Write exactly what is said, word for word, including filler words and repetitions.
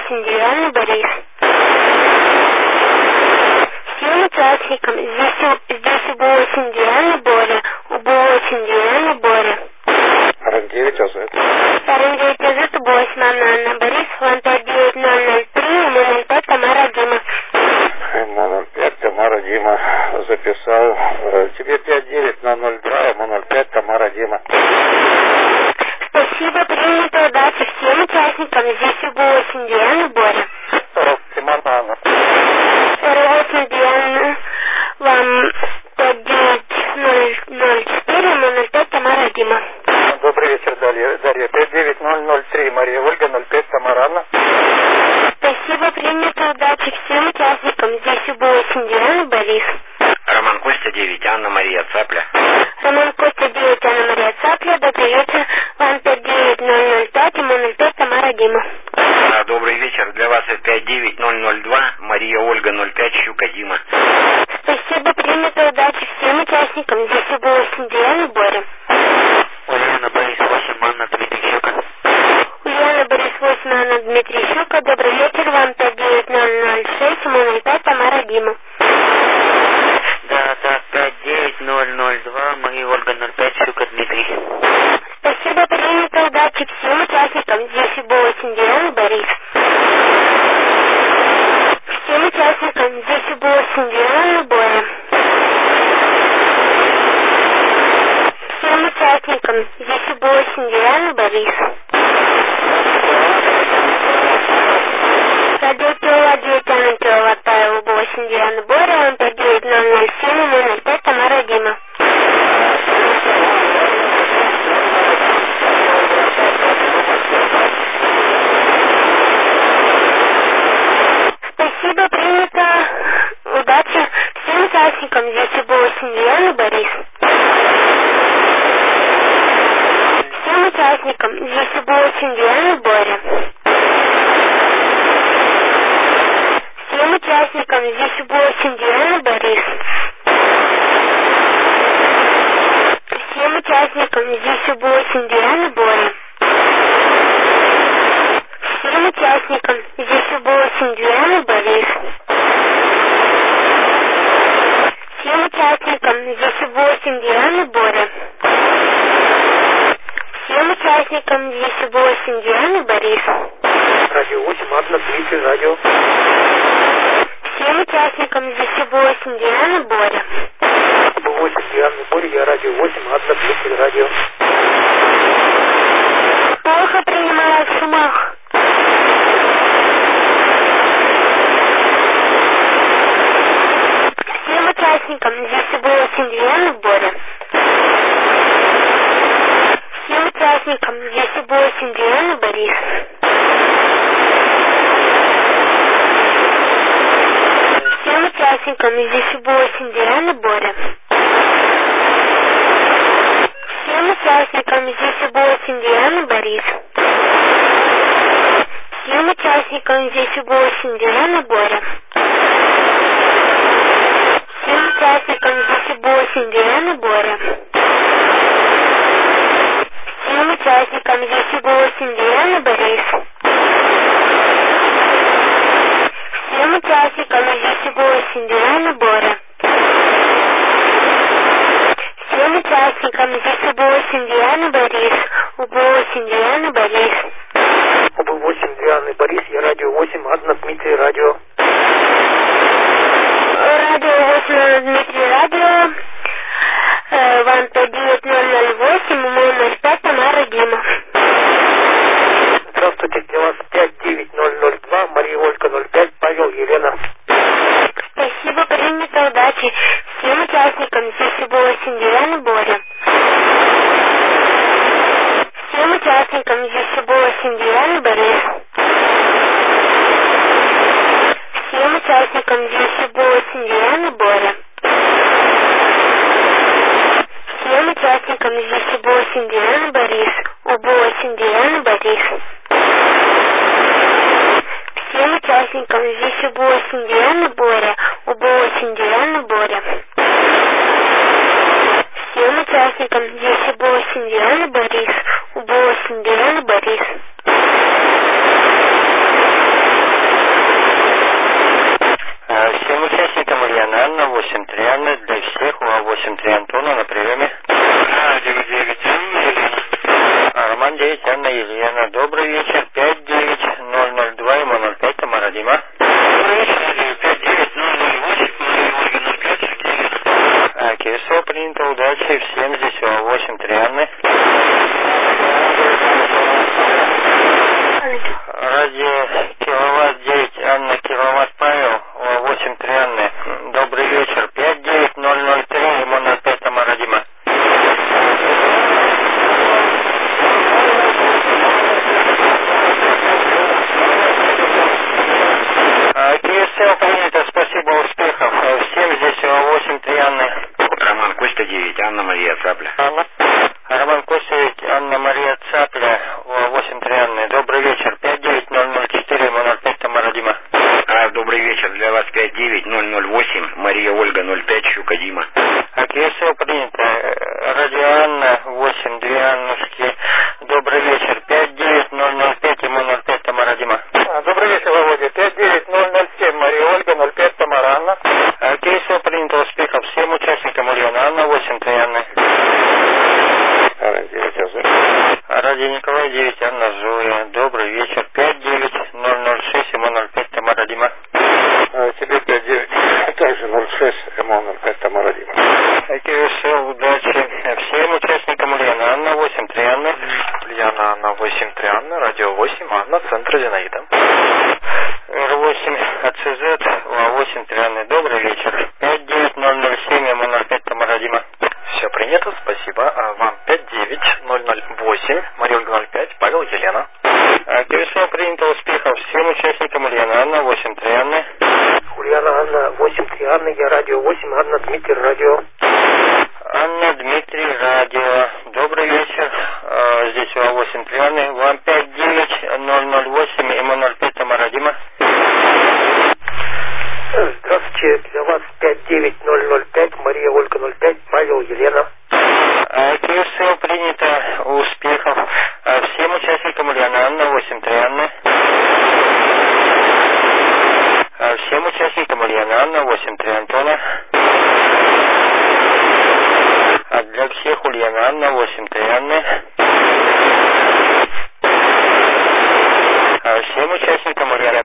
восемь Диана Борис. Всем участникам здесь у, здесь у Б восемь Диана Боря, у Б восемь Диана Боря. Рен девять Азет. Рен девять Азет, у Б восемь Анна Борис, Ван пять девять ноль ноль три, М ноль пять Тамара Дима. М ноль пять Тамара Дима записал. Тебе пять девять ноль ноль два, М ноль пять Тамара Дима. Спасибо, принято, удачи всем участникам. Здесь у Б восемь Диана Боря. сорок Анна. сорок восемь Диана, вам пять девять ноль ноль четыре, М ноль пять Тамара Дима. Добрый вечер, Дарья. Дарья, пять девять ноль ноль три, Мария Ольга, ноль пять Тамара Анна. Спасибо, принято, удачи всем участникам. Здесь у Б восемь Диана Борис. Роман Костя девять, Анна Мария Цапля. Роман Костя девять, Анна Мария Цапля. Добрый вечер. Вам пять девять ноль ноль пять, М ноль пять Тамара Дима. А, добрый вечер. Для вас пять девять ноль ноль два, Мария Ольга, ноль пять Щука Дима. Спасибо, принято, удачи всем участникам. Здесь у Б восемь Диана Боря. Ульяна Борис восемь, Анна Дмитрий Щука. Ульяна Борис восемь, Анна Дмитрий Щука. Добрый вечер. Вам пять девять ноль ноль шесть, М ноль пять Тамара Дима. Да, да, пять девять ноль ноль два, Мария Ольга, ноль пять Щука Дмитрий. Спасибо, принято, удачи всем участникам. Здесь у Б восемь Диана Борис. Всем участникам. Здесь у Б восемь Диана Боря. Всем участникам. Здесь у Б восемь Диана Борис. Радио Пила девять Анна Пила Павел, Б восемь Диана Боря, он пять девять ноль ноль семь, М ноль пять Тамара Дима. Спасибо, принято. Удачи всем участникам. Здесь у Б восемь Диана Борис. Всем участникам. Здесь у Б восемь Диана Боря. Всем участникам. Здесь у Б восемь Диана Борис. Всем участникам. Здесь у Б восемь Диана Боря. Всем участникам. Здесь у Б восемь Диана Борис. Всем участникам. Здесь у Б восемь Диана Боря. Всем участникам. Здесь у Б восемь Диана Борис. Радио восемь, Анна Дмитрий, радио. Всем участникам. Здесь у Б восемь Диана Боря. Б восемь Диана Боря, я радио восемь, Анна Дмитрий, радио. Плохо принимаю в шумах. Всем участникам. Здесь у Б восемь Диана Боря. Всем участникам. Здесь у Б восемь Диана Борис. Всем участникам. Здесь у Б восемь Диана Боря. Всем участникам. Здесь у Б восемь Диана Борис. Всем участникам. Здесь у Б восемь Диана Боря. Всем участникам. Здесь у Б восемь Диана Боря. Всем участникам. Здесь у Б восемь Диана Борис. Всем участникам. Здесь у Б восемь Диана Боря. Всем участникам. Здесь у Б восемь Диана Борис. У Б восемь Диана Борис. У Б восемь Дианы Борис, я радио восемь, Анна Дмитрий, радио. Радио восемь, Анна Дмитрий, радио. Вам пять девять ноль ноль восемь, М ноль пять Тамара Дима. Здравствуйте, для вас пять девять ноль ноль два, Мария Ольга, ноль пять Павел, Елена. Спасибо, принято, удачи всем участникам. Здесь у Б восемь Диана Боря. Всем участникам. Здесь у Б восемь Диана Борис. Всем участникам. Здесь у Б восемь Диана Боря. Всем участникам. Здесь у Б восемь Диана Борис. У Б восемь Диана Борис. Всем участникам. Здесь у Б восемь Диана Боря. У Б восемь Диана Боря. Всем участникам. Здесь у Б восемь Диана Борис. У Б восемь Диана Борис. восемь три Анны, для всех УА восемь три Антона на приеме. Радио девять Анна Елена. Роман девять Анна Елена. Добрый вечер. пять девять ноль ноль два ему ноль пять Тамара Дима. Добрый вечер, радио пять девять ноль ноль восемь, Мария Ольга ноль пять Елена. Окей, все принято, удачи всем, здесь УА восемь три Анны. Радио киловатт девять Анна, киловатт Павел, УА восемь три Анны. Добрый вечер. пять девять ноль ноль три ему ноль пять Тамара Дима. Окей, все принято, спасибо, успехов. Всем здесь УА восемь три Анны. Роман Костя девять, Анна Мария Цапля. Анна. Роман Костя девять, Анна Мария Цапля, УА восемь три Анны. Добрый вечер. пять девять ноль ноль четыре ему ноль пять Тамара Дима. А, добрый вечер. Для вас пять девять ноль ноль восемь, Мария Ольга ноль пять, Щука Дима. Окей, все принято. Радио Анна, восемь, две Аннушки. Добрый вечер. пять девять ноль ноль пять ему ноль пять Тамара Дима. Добрый вечер, Володя. пять девять ноль ноль семь, Мария Ольга ноль пять Тамара Анна. Окей, все принято, успехов всем участникам Ульяна Анна, восемь три Анны. Радио Николай девять Анна Зоя. Добрый вечер. пять девять ноль ноль шесть ему ноль пять Тамара Дима. Тебе пять девять, также ноль шесть ему ноль пять Тамара Дима. Окей, все, удачи всем участникам Ульяна Анна, восемь три Анны. Ульяна Анна, восемь три Анна, радио восемь Анна, центр Зинаида. эр восемь АЦЗ, УА восемь три Анны. Добрый вечер. пять девять ноль ноль семь ему ноль пять Тамара Дима. Все принято, спасибо. А вам пять девять ноль ноль восемь, Мария Ольга ноль пять, Павел Елена. Окей, все принято, успехов всем участникам Ульяна Анна, восемь три Анны. Ульяна Анна, восемь три Анны, я радио восемь, Анна Дмитрий, радио. Анна Дмитрий, радио. Добрый вечер. А, здесь УА восемь три Анны. Вам пять девять ноль ноль восемь, ему ноль пять Тамара Дима. Здравствуйте, для вас пять девять ноль ноль пять, Мария Ольга ноль пять, Павел Елена. Окей, все принято, успехов всем участникам Ульяна Анна, восемь три Анны. Всем участникам Ульяна Анна, восемь три Антона. А для всех Ульяна Анна, восемь три Анны. Всем участникам Ульяна